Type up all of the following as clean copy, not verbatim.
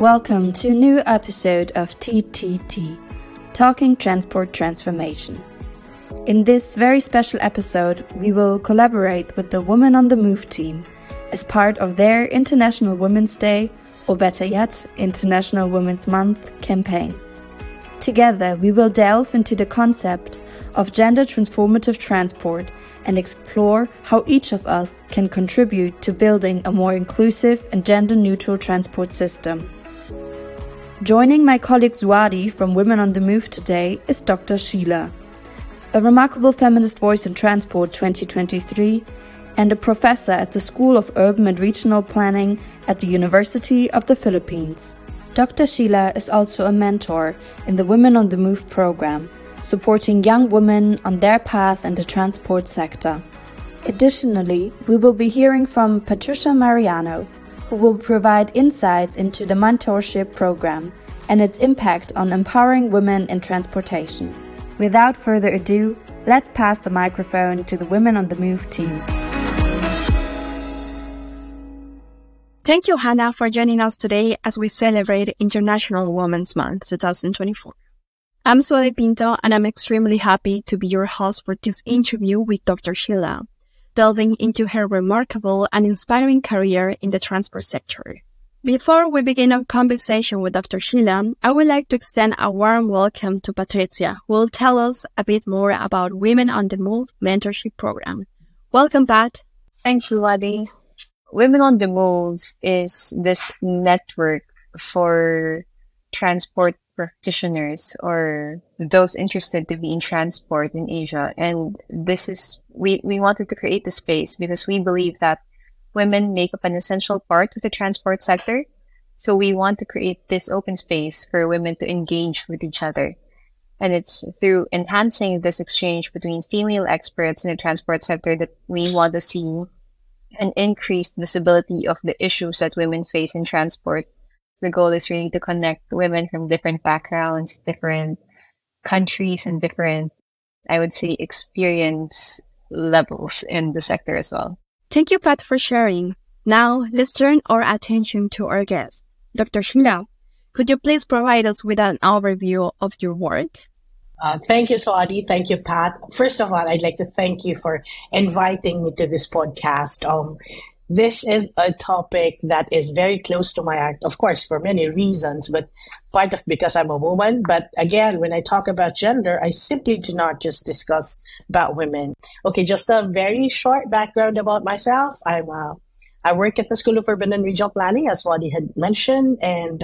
Welcome to a new episode of TTT, Talking Transport Transformation. In this very special episode, we will collaborate with the Women on the Move team as part of their International Women's Day, or better yet, International Women's Month campaign. Together, we will delve into the concept of gender transformative transport and explore how each of us can contribute to building a more inclusive and gender-neutral transport system. Joining my colleague Zuadi from Women on the Move today is Dr. Sheila, a remarkable feminist voice in transport 2023 and a professor at the School of Urban and Regional Planning at the University of the Philippines. Dr. Sheila is also a mentor in the Women on the Move program, supporting young women on their path in the transport sector. Additionally, we will be hearing from Patricia Mariano, who will provide insights into the mentorship program and its impact on empowering women in transportation. Without further ado, let's pass the microphone to the Women on the Move team. Thank you, Hannah, for joining us today as we celebrate International Women's Month 2024. I'm Zuadi Pinto, and I'm extremely happy to be your host for this interview with Dr. Sheila, delving into her remarkable and inspiring career in the transport sector. Before we begin our conversation with Dr. Sheila, I would like to extend a warm welcome to Patricia, who will tell us a bit more about Women on the Move mentorship program. Welcome, Pat. Thanks, Zuadi. Women on the Move is this network for transport practitioners or those interested to be in transport in Asia. And this is, we wanted to create the space because we believe that women make up an essential part of the transport sector. So we want to create this open space for women to engage with each other. And it's through enhancing this exchange between female experts in the transport sector that we want to see an increased visibility of the issues that women face in transport. The goal is really to connect women from different backgrounds, different countries, and different, I would say, experience levels in the sector as well. Thank you, Pat, for sharing. Now, let's turn our attention to our guest. Dr. Sheila, could you please provide us with an overview of your work? Thank you, Zuadi. Thank you, Pat. First of all, I'd like to thank you for inviting me to this podcast. This is a topic that is very close to my heart, of course, for many reasons, but part of because I'm a woman. But again, when I talk about gender, I simply do not just discuss about women. Okay, just a very short background about myself. I work at the School of Urban and Regional Planning, as Zuadi had mentioned, and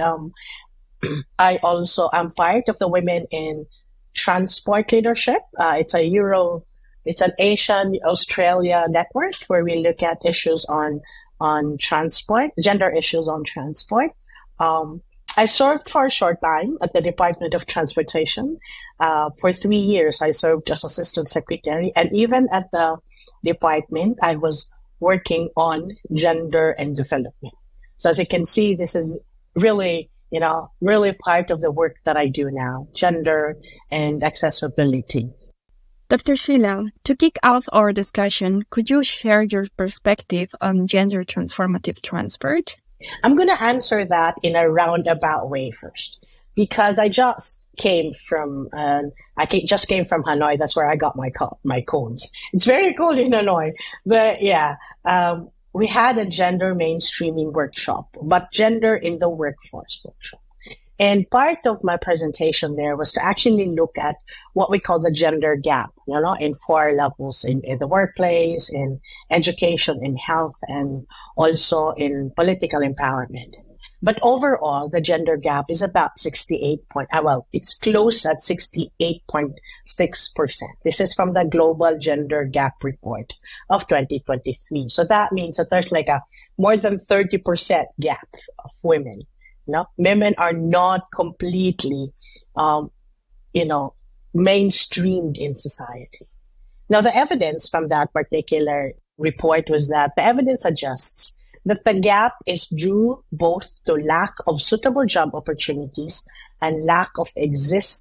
I also am part of the Women in Transport Leadership. It's an Asian-Australia network where we look at issues on transport, gender issues on transport. I served for a short time at the Department of Transportation. For 3 years, I served as Assistant Secretary. And even at the department, I was working on gender and development. So as you can see, this is really part of the work that I do now, gender and accessibility. Dr. Sheila, to kick off our discussion, could you share your perspective on gender transformative transport? I'm going to answer that in a roundabout way first, because I just came from Hanoi. That's where I got my codes. It's very cold in Hanoi, but yeah, we had a gender mainstreaming workshop, but gender in the workforce workshop. And part of my presentation there was to actually look at what we call the gender gap, in 4 levels, in the workplace, in education, in health, and also in political empowerment. But overall, the gender gap is about it's close at 68.6%. This is from the Global Gender Gap Report of 2023. So that means that there's like a more than 30% gap of women. Women are not completely, mainstreamed in society. Now, the evidence from that particular report was that the evidence suggests that the gap is due both to lack of suitable job opportunities and lack of access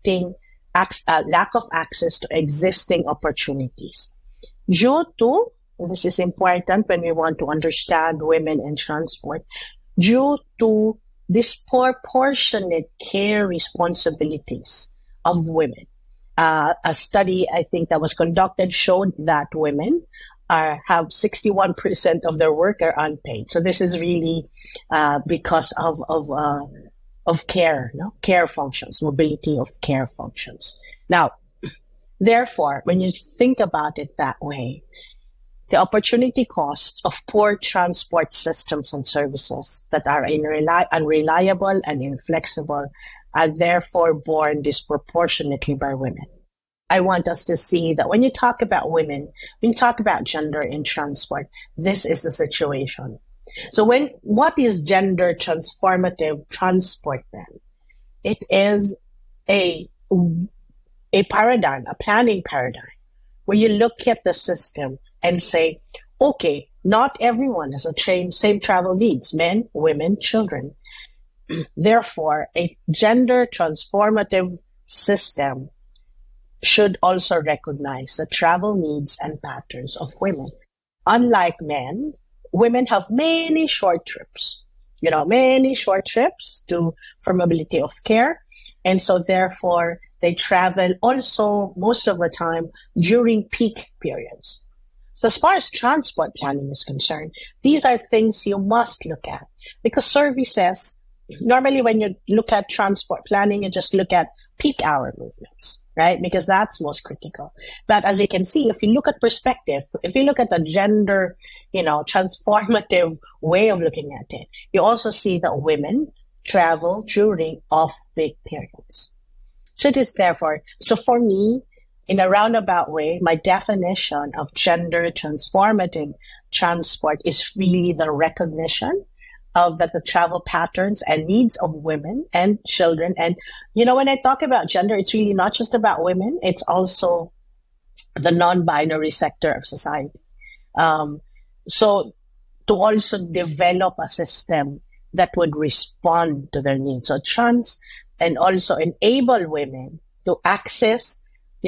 to existing opportunities. Due to, and this is important when we want to understand women in transport, due to disproportionate care responsibilities of women. A study, I think, that was conducted showed that women have 61% of their work are unpaid. So this is really because of care, care functions, mobility of care functions. Now, therefore, when you think about it that way, the opportunity costs of poor transport systems and services that are unreliable and inflexible are therefore borne disproportionately by women. I want us to see that when you talk about women, when you talk about gender in transport, this is the situation. So what is gender transformative transport then? It is a paradigm, a planning paradigm, where you look at the system and say, okay, not everyone has same travel needs, men, women, children. Therefore, a gender transformative system should also recognize the travel needs and patterns of women. Unlike men, women have many short trips, for mobility of care. And so therefore, they travel also most of the time during peak periods. So as far as transport planning is concerned, these are things you must look at, because services, normally when you look at transport planning, you just look at peak hour movements, right? Because that's most critical. But as you can see, if you look at perspective, if you look at the gender, transformative way of looking at it, you also see that women travel during off-peak periods. So it is therefore, so for me, in a roundabout way, my definition of gender transformative transport is really the recognition of that the travel patterns and needs of women and children. And, when I talk about gender, it's really not just about women. It's also the non-binary sector of society. So to also develop a system that would respond to their needs. So and also enable women to access,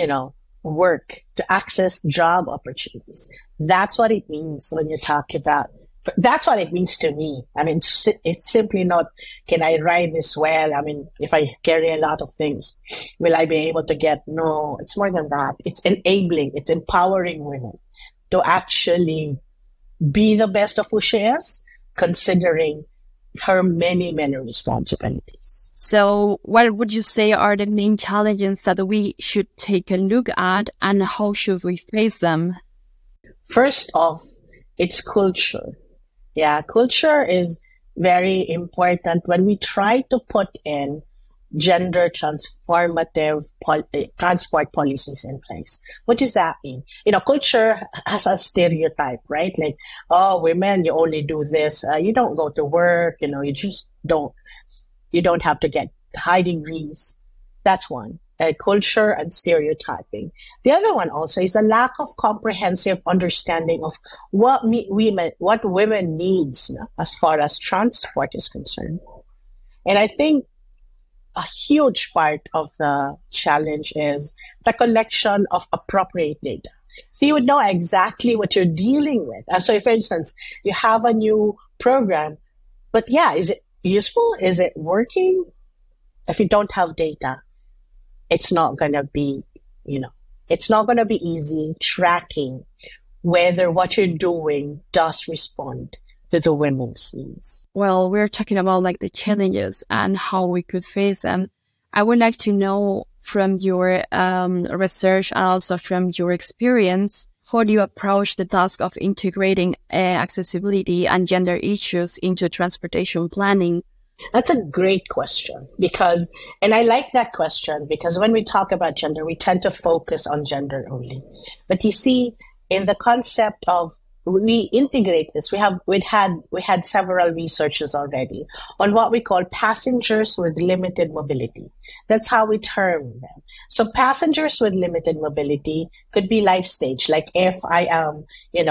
work, to access job opportunities. That's what it means when you talk about, that's what it means to me. I mean, it's simply not, can I ride this well? I mean, if I carry a lot of things, will I be able to get? No, it's more than that. It's enabling, it's empowering women to actually be the best of who she is, considering her many, many responsibilities. So what would you say are the main challenges that we should take a look at, and how should we face them? First off, it's culture. Yeah, culture is very important when we try to put in gender transformative transport policies in place. What does that mean? Culture has a stereotype, right? Like, oh, women, you only do this. You don't go to work. You just don't. You don't have to get high degrees. That's one. Culture and stereotyping. The other one also is a lack of comprehensive understanding of what women needs as far as transport is concerned. And I think a huge part of the challenge is the collection of appropriate data. So you would know exactly what you're dealing with. And so, for instance, you have a new program, but is it useful? Is it working? If you don't have data, it's not going to be, it's not going to be easy tracking whether what you're doing does respond to the women's needs. Well, we're talking about the challenges and how we could face them. I would like to know from your research and also from your experience, how do you approach the task of integrating accessibility and gender issues into transportation planning? That's a great question and I like that question because when we talk about gender, we tend to focus on gender only. But you see, in the concept of we integrate this, we had several researchers already on what we call passengers with limited mobility. That's how we term them. So passengers with limited mobility could be life stage. Like if I am,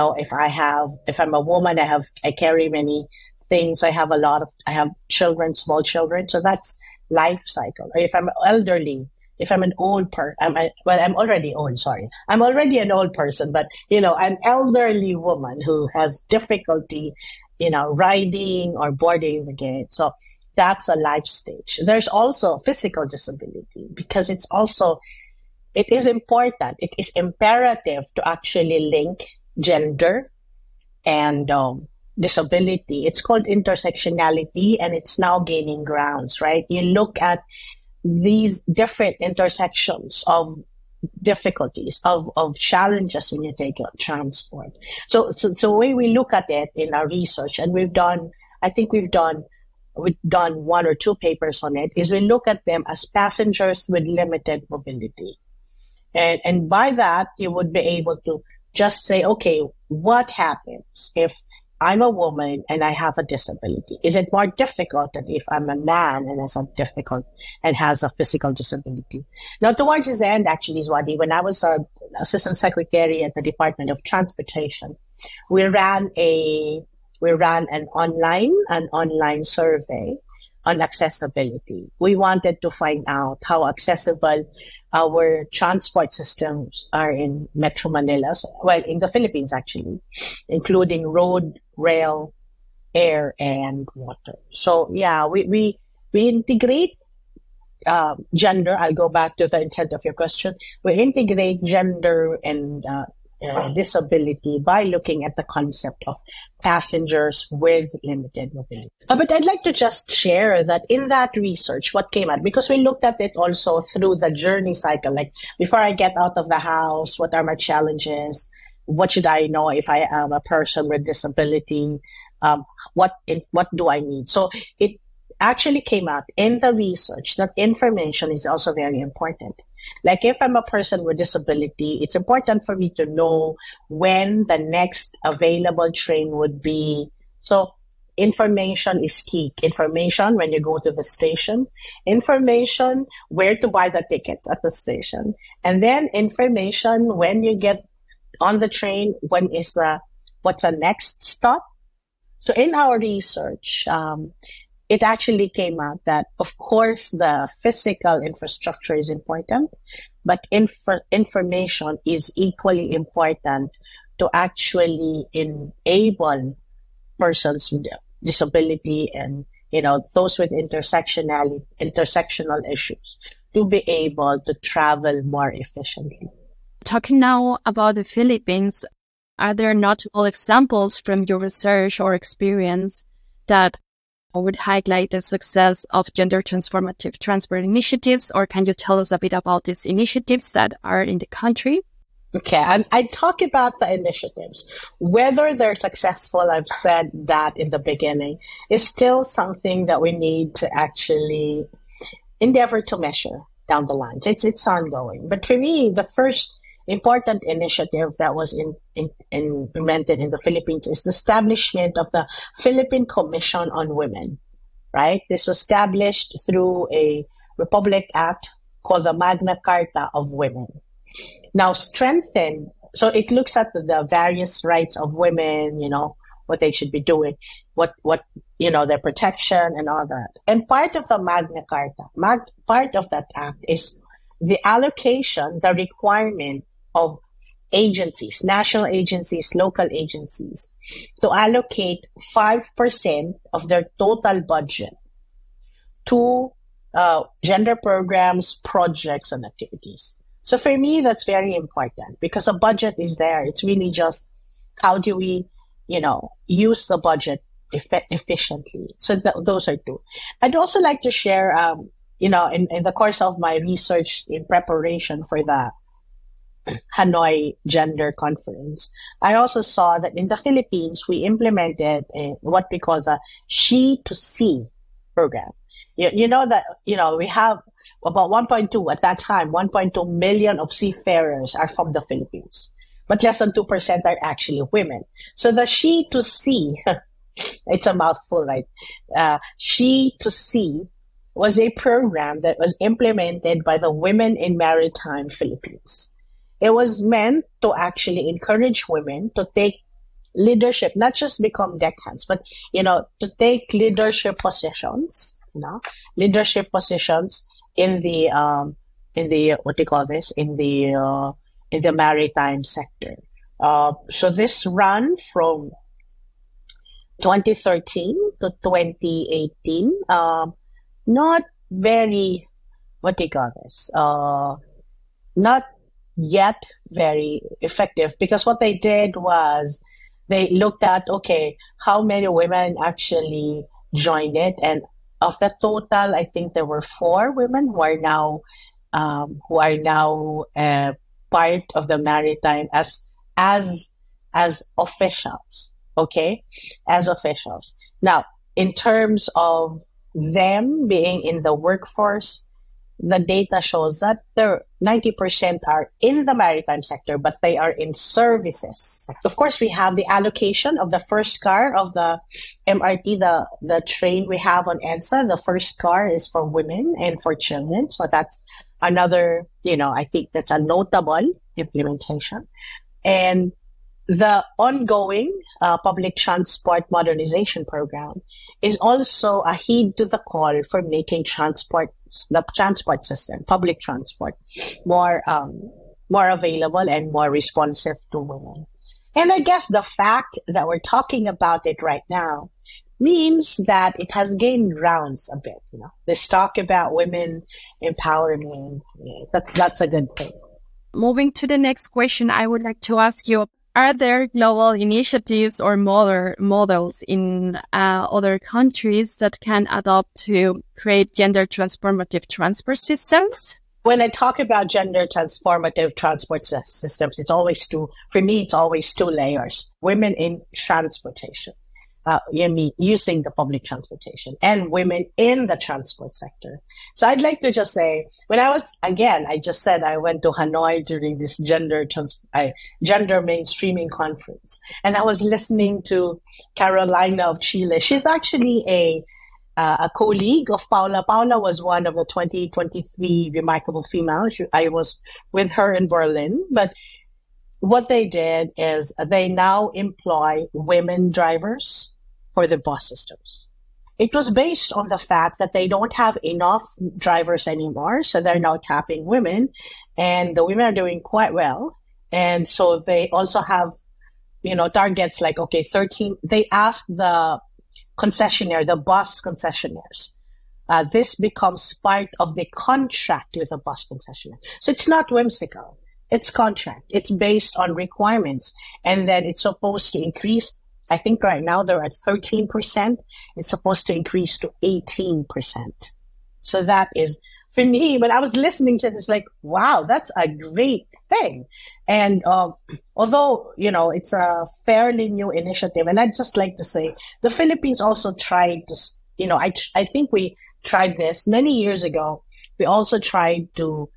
if I'm a woman, I carry many things. I have children, small children. So that's life cycle. Or if I'm elderly, if I'm an old I'm already old, sorry. I'm already an old person, but, an elderly woman who has difficulty, riding or boarding the gate. So that's a life stage. There's also physical disability, because it is important. It is imperative to actually link gender and disability. It's called intersectionality, and it's now gaining grounds, right? You look at these different intersections of difficulties, of challenges when you take out transport. So the way we look at it in our research, and we've done one or two papers on it, is we look at them as passengers with limited mobility. And by that, you would be able to just say, okay, what happens if I'm a woman and I have a disability? Is it more difficult than if I'm a man and has a physical disability? Now, towards the end, actually, Zwadi, when I was an assistant secretary at the Department of Transportation, we ran an online survey on accessibility. We wanted to find out how accessible our transport systems are in Metro Manila, in the Philippines actually, including road, rail, air, and water. So yeah, we integrate gender. I'll go back to the intent of your question. We integrate gender and disability by looking at the concept of passengers with limited mobility. But I'd like to just share that in that research, what came out, because we looked at it also through the journey cycle, like before I get out of the house, what are my challenges? What should I know if I am a person with disability? What do I need? So it actually came out in the research that information is also very important. Like if I'm a person with disability, it's important for me to know when the next available train would be. So information is key. Information when you go to the station, information where to buy the tickets at the station, and then information when you get on the train, what's the next stop. So in our research, it actually came out that, of course, the physical infrastructure is important, but information is equally important to actually enable persons with disability and, those with intersectional issues to be able to travel more efficiently. Talking now about the Philippines, are there notable examples from your research or experience that would highlight the success of gender transformative transport initiatives, or can you tell us a bit about these initiatives that are in the country? Okay, and I talk about the initiatives. Whether they're successful, I've said that in the beginning, is still something that we need to actually endeavor to measure down the line. It's ongoing. But for me, the first important initiative that was implemented in the Philippines is the establishment of the Philippine Commission on Women, right? This was established through a Republic Act called the Magna Carta of Women. Now strengthened, so it looks at the various rights of women, what they should be doing, what their protection and all that. And part of the Magna Carta, part of that act is the allocation, the requirement of agencies, national agencies, local agencies, to allocate 5% of their total budget to gender programs, projects, and activities. So for me, that's very important because a budget is there. It's really just how do we, use the budget efficiently. So those are two. I'd also like to share, in the course of my research in preparation for the Hanoi Gender Conference, I also saw that in the Philippines, we implemented what we call the She to See program. We have about 1.2 million of seafarers are from the Philippines, but less than 2% are actually women. So the She to See, it's a mouthful, right? She to See was a program that was implemented by the Women in Maritime Philippines. It was meant to actually encourage women to take leadership, not just become deckhands, but, to take leadership positions, leadership positions in the maritime sector. So this ran from 2013 to 2018. Not very, what do you call this? Not yet very effective, because what they did was they looked at, okay, how many women actually joined it, and of the total, I think there were 4 women who are now part of the maritime as officials. Okay, as officials. Now, in terms of them being in the workforce, the data shows that 90% are in the maritime sector, but they are in services. Of course, we have the allocation of the first car of the MRT, the train we have on EDSA. The first car is for women and for children. So that's another, I think that's a notable implementation. And the ongoing public transport modernization program is also a heed to the call for making the transport system, public transport, more available and more responsive to women. And I guess the fact that we're talking about it right now means that it has gained grounds a bit. This talk about women empowerment, that's a good thing. Moving to the next question, I would like to ask you, are there global initiatives or models in other countries that can adopt to create gender transformative transport systems? When I talk about gender transformative transport systems, it's always two layers. Women in transportation, using the public transportation, and women in the transport sector. So I'd like to just say, I just said I went to Hanoi during this gender mainstreaming conference, and I was listening to Carolina of Chile. She's actually a colleague of Paula. Paula was one of the 2023 Remarkable Female. I was with her in Berlin, but what they did is they now employ women drivers for the bus systems. It was based on the fact that they don't have enough drivers anymore, so they're now tapping women, and the women are doing quite well. And so they also have, targets like, 13. They ask the concessionaire, the bus concessionaires. This becomes part of the contract with the bus concessionaire. So it's not whimsical. It's contract. It's based on requirements. And then it's supposed to increase. I think right now they're at 13%. It's supposed to increase to 18%. So that is, for me, when I was listening to this, like, wow, that's a great thing. And although, it's a fairly new initiative, and I'd just like to say, the Philippines also tried to, I think we tried this many years ago. We also tried to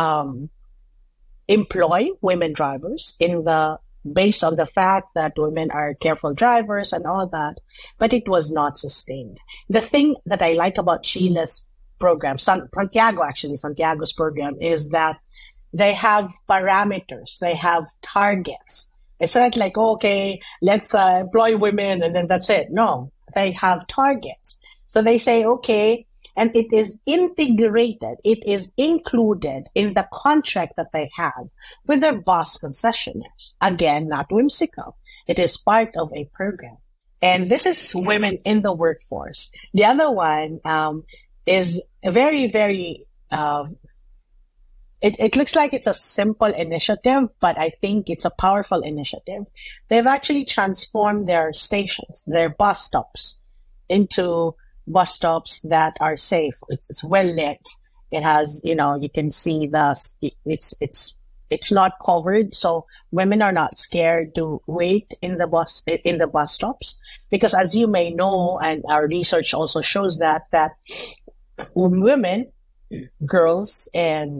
employ women drivers based on the fact that women are careful drivers and all that, but it was not sustained. The thing that I like about Chile's program, Santiago's program, is that they have parameters, they have targets. It's not like, okay, let's employ women and then that's it. No, they have targets. So they say, okay, and it is integrated, it is included in the contract that they have with their bus concessionaires. Again, not whimsical. It is part of a program. And this is women in the workforce. The other one is a very, very, it looks like it's a simple initiative, but I think it's a powerful initiative. They've actually transformed their stations, their bus stops, into bus stops that are safe. It's well lit. It has, you can see it's not covered. So women are not scared to wait in the bus stops, because as you may know, and our research also shows that women, girls, and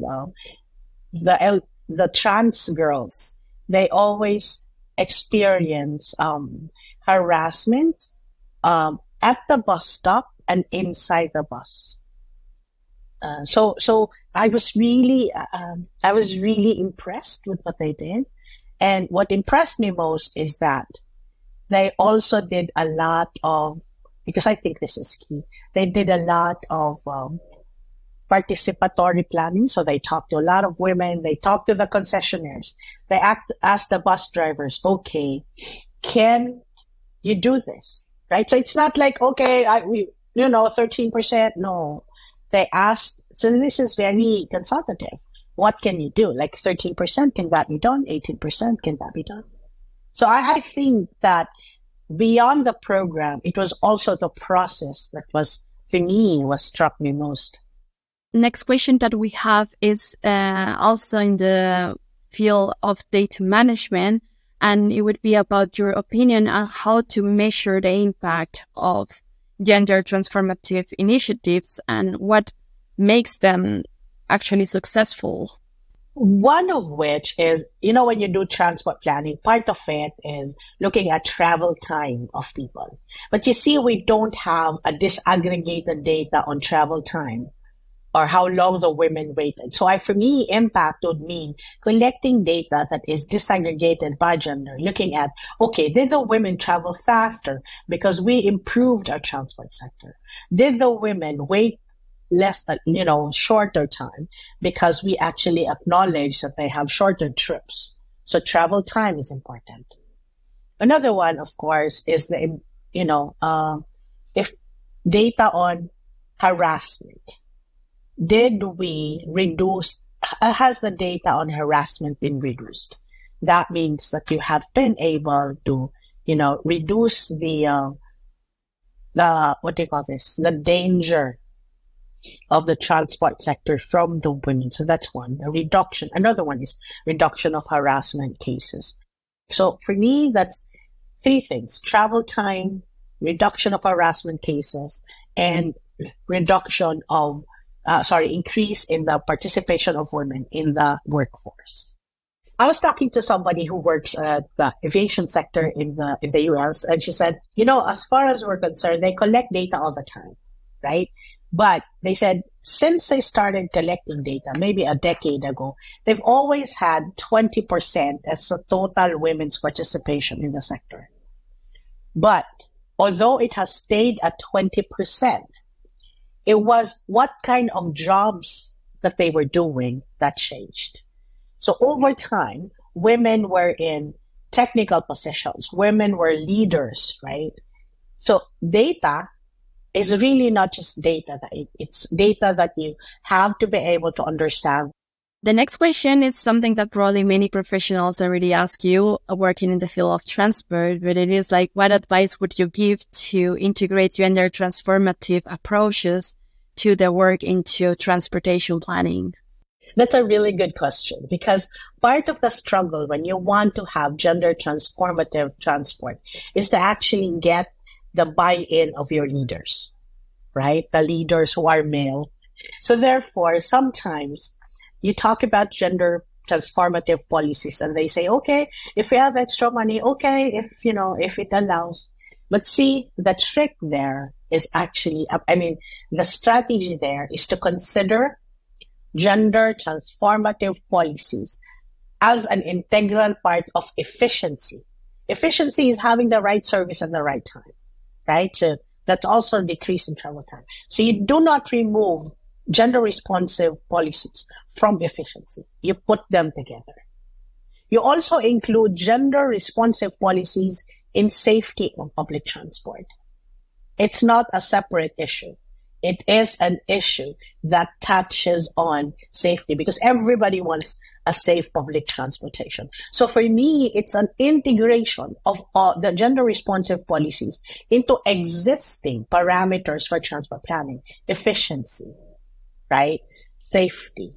the trans girls, they always experience harassment at the bus stop and inside the bus. So I was really impressed with what they did. And what impressed me most is that they also did a lot of, because I think this is key, they did a lot of participatory planning. So they talked to a lot of women. They talked to the concessionaires. They asked the bus drivers, okay, can you do this? right? So it's not like, okay, 13%. No, they asked. So this is very consultative. What can you do? Like 13%, can that be done? 18%, can that be done? So I think that beyond the program, it was also the process that was, for me, what struck me most. Next question that we have is also in the field of data management, and it would be about your opinion on how to measure the impact of gender transformative initiatives and what makes them actually successful. One of which is, when you do transport planning, part of it is looking at travel time of people. But you see, we don't have a disaggregated data on travel time or how long the women waited. So for me, impact would mean collecting data that is disaggregated by gender, looking at, okay, did the women travel faster because we improved our transport sector? Did the women wait less than, shorter time because we actually acknowledge that they have shorter trips? So travel time is important. Another one, of course, is if data on harassment. Did we reduce, has the data on harassment been reduced? That means that you have been able to, reduce the danger of the transport sector from the women. So that's one, a reduction. Another one is reduction of harassment cases. So for me, that's three things: travel time, reduction of harassment cases, and reduction of, increase in the participation of women in the workforce. I was talking to somebody who works at the aviation sector in the US, and she said, as far as we're concerned, they collect data all the time, right? But they said, since they started collecting data, maybe a decade ago, they've always had 20% as the total women's participation in the sector. But although it has stayed at 20%, it was what kind of jobs that they were doing that changed. So over time, women were in technical positions. Women were leaders, right? So data is really not just data. It's data that you have to be able to understand. The next question is something that probably many professionals already ask you working in the field of transport, but it is like, what advice would you give to integrate gender transformative approaches to their work into transportation planning? That's a really good question, because part of the struggle when you want to have gender transformative transport is to actually get the buy-in of your leaders, right? The leaders who are male. So therefore, sometimes you talk about gender transformative policies and they say, okay, if we have extra money, okay, if it allows. But see, the trick there is actually, the strategy there is to consider gender transformative policies as an integral part of efficiency. Efficiency is having the right service at the right time, right? So that's also a decrease in travel time. So you do not remove gender responsive policies from efficiency. You put them together. You also include gender responsive policies in safety on public transport. It's not a separate issue. It is an issue that touches on safety because everybody wants a safe public transportation. So for me, it's an integration of the gender responsive policies into existing parameters for transport planning, efficiency, right? Safety.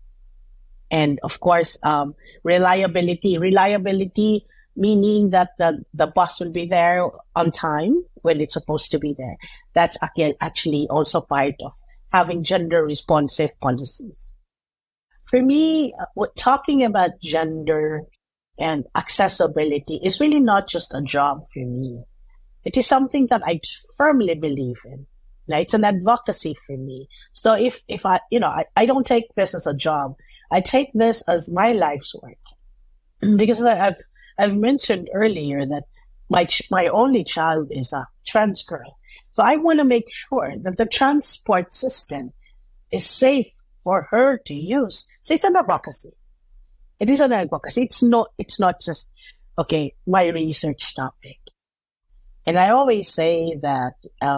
And of course, reliability. Reliability meaning that the bus will be there on time when it's supposed to be there. That's actually also part of having gender responsive policies. For me, talking about gender and accessibility is really not just a job for me. It is something that I firmly believe in. Right? It's an advocacy for me. So if I don't take this as a job. I take this as my life's work. Because I've mentioned earlier that my only child is a trans girl. So I want to make sure that the transport system is safe for her to use. So it's an advocacy. It is an advocacy. It's not just, okay, my research topic. And I always say that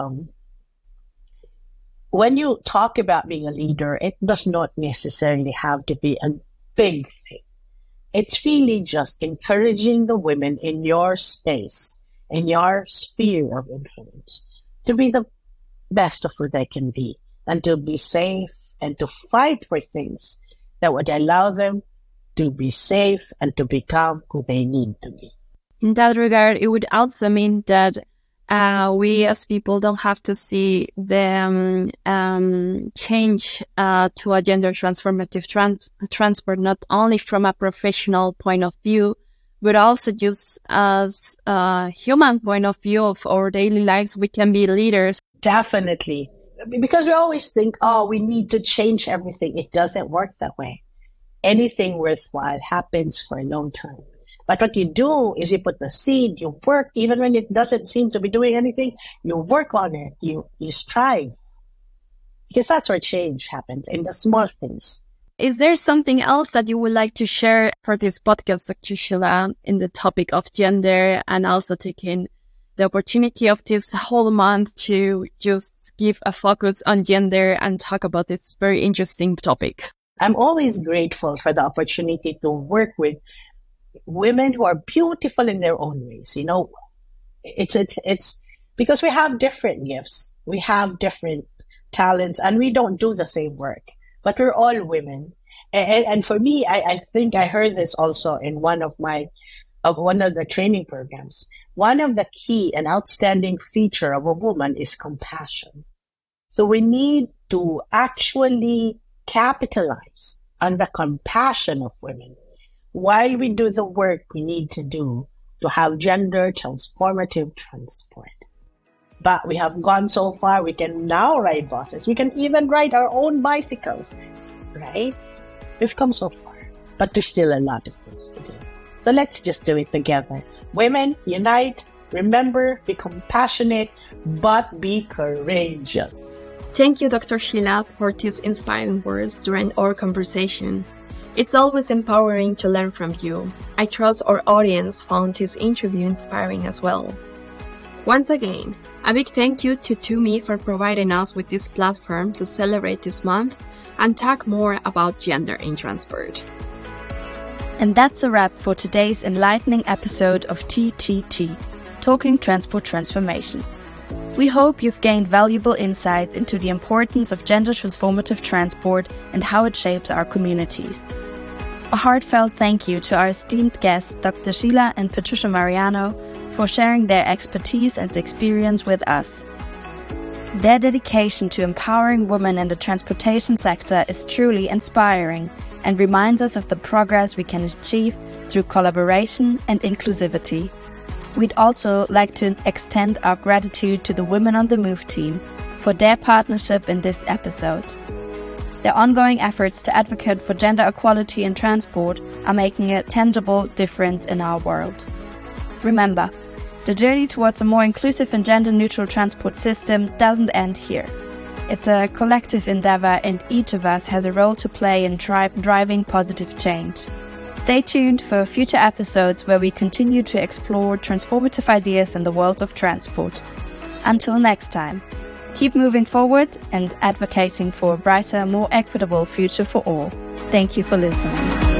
when you talk about being a leader, it does not necessarily have to be a big thing. It's really just encouraging the women in your space, in your sphere of influence, to be the best of who they can be, and to be safe, and to fight for things that would allow them to be safe and to become who they need to be. In that regard, it would also mean that we as people don't have to see the change to a gender transformative transport, not only from a professional point of view, but also just as a human point of view of our daily lives. We can be leaders. Definitely. Because we always think, we need to change everything. It doesn't work that way. Anything worthwhile happens for a long time. But what you do is you put the seed, you work, even when it doesn't seem to be doing anything, you work on it, you strive. Because that's where change happens, in the small things. Is there something else that you would like to share for this podcast, Dr. Sheila, in the topic of gender, and also taking the opportunity of this whole month to just give a focus on gender and talk about this very interesting topic? I'm always grateful for the opportunity to work with women who are beautiful in their own ways. It's because we have different gifts, we have different talents, and we don't do the same work, but we're all women. And for me, I think I heard this also in one of the training programs. One of the key and outstanding feature of a woman is compassion. So we need to actually capitalize on the compassion of women while we do the work we need to do to have gender transformative transport. But we have gone so far, we can now ride buses. We can even ride our own bicycles, right? We've come so far, but there's still a lot of things to do. So let's just do it together. Women, unite. Remember, be compassionate, but be courageous. Thank you, Dr. Sheila, for these inspiring words during our conversation. It's always empowering to learn from you. I trust our audience found this interview inspiring as well. Once again, a big thank you to Tumi for providing us with this platform to celebrate this month and talk more about gender in transport. And that's a wrap for today's enlightening episode of TTT, Talking Transport Transformation. We hope you've gained valuable insights into the importance of gender transformative transport and how it shapes our communities. A heartfelt thank you to our esteemed guests, Dr. Sheila and Patricia Mariano, for sharing their expertise and experience with us. Their dedication to empowering women in the transportation sector is truly inspiring and reminds us of the progress we can achieve through collaboration and inclusivity. We'd also like to extend our gratitude to the Women on the Move team for their partnership in this episode. Their ongoing efforts to advocate for gender equality in transport are making a tangible difference in our world. Remember, the journey towards a more inclusive and gender-neutral transport system doesn't end here. It's a collective endeavor, and each of us has a role to play in driving positive change. Stay tuned for future episodes where we continue to explore transformative ideas in the world of transport. Until next time, keep moving forward and advocating for a brighter, more equitable future for all. Thank you for listening.